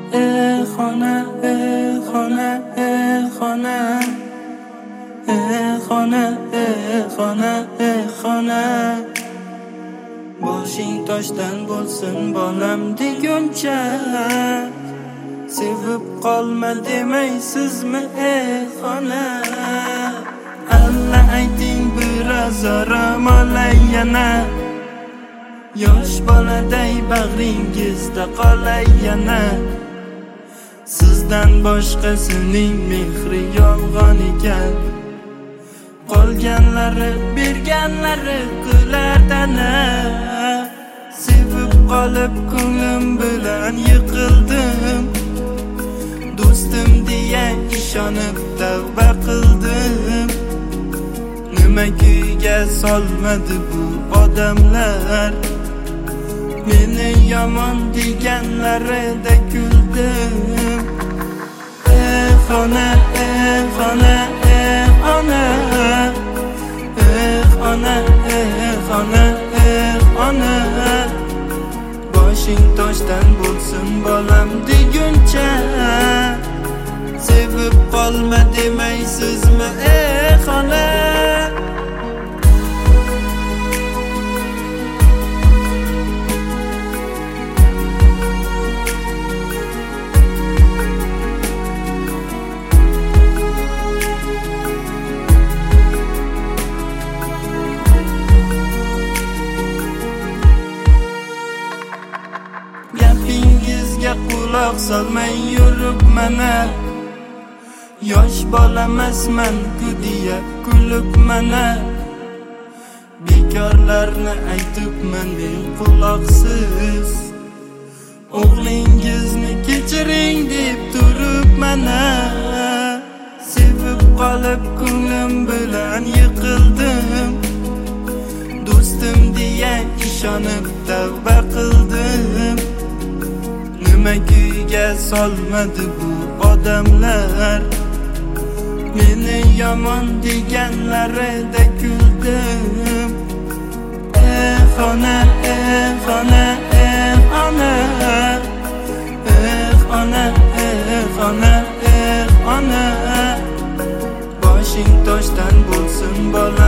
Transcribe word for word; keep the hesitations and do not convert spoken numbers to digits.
ey xona, ey xona, ey xona, ey xona, ey xona, ey xona. Boshing toshdan bo'lsin bolam deguncha, sevib qolma demaysizmi ey xona? Alla ayting biroz orom olay yana, yosh boladay bag'ringizda qolay yana. Sizdan boshqasining mehri yolg'on ekan, qolganlari berganlari kular tana. Sevib qolib ko'nglim bilan yiqildim, do'stim deya ishonib tavba qildim. Nima kuyga solmadi bu odamlar, meni yomon deganlarida kuldim. Ey xona, ey xona, ey xona, ey xona, ey xona, ey xona. Boshing toshdan bo'lsin bolam deguncha, sevib qolma demaysizmi ey xona? Gapingizga quloq solmay yuribmana, yosh bolamasman-ku deya kulibmana. Bekorlarni aytibman men quloqsiz, o'g'lingizni kechiring deb turibmana. Sevib qolib ko'nglim bilan yiqildim, do'stim deya ishonib tavba qildim. Nima kuyga solmadi bu odamlar, meni yomon deganlarida kuldim. Ey xona, ey xona, ey xona, ey xona, ey xona, ey xona. Boshing toshdan bo'lsin bolam